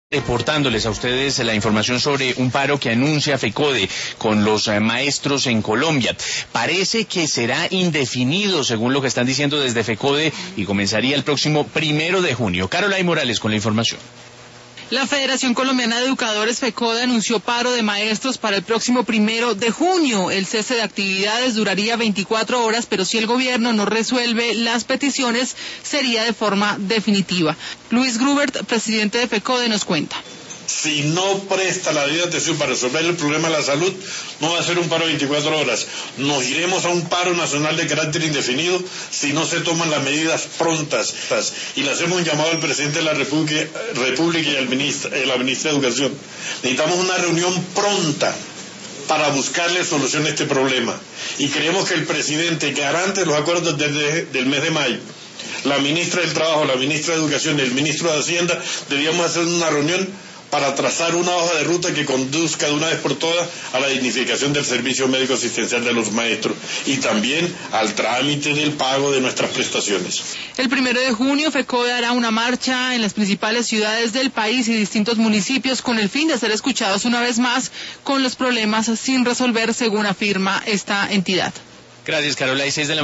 Reportándoles a ustedes la información sobre un paro que anuncia FECODE con los maestros en Colombia. Parece que será indefinido, según lo que están diciendo desde FECODE, y comenzaría el próximo 1 de junio. Carolina Morales con la información. La Federación Colombiana de Educadores FECODE anunció paro de maestros para el próximo 1 de junio. El cese de actividades duraría 24 horas, pero si el gobierno no resuelve las peticiones, sería de forma definitiva. Luis Grubert, presidente de FECODE, nos cuenta. Si no presta la debida atención para resolver el problema de la salud, no va a ser un paro de 24 horas. Nos iremos a un paro nacional de carácter indefinido si no se toman las medidas prontas. Y le hacemos un llamado al presidente de la República y a la ministra de Educación. Necesitamos una reunión pronta para buscarle solución a este problema. Y creemos que el presidente, garante de los acuerdos del mes de mayo, la ministra del Trabajo, la ministra de Educación y el ministro de Hacienda, debíamos hacer una reunión para trazar una hoja de ruta que conduzca de una vez por todas a la dignificación del servicio médico asistencial de los maestros y también al trámite del pago de nuestras prestaciones. El 1 de junio FECODE hará una marcha en las principales ciudades del país y distintos municipios con el fin de ser escuchados una vez más con los problemas sin resolver, según afirma esta entidad. Gracias, Carolina. 6 de la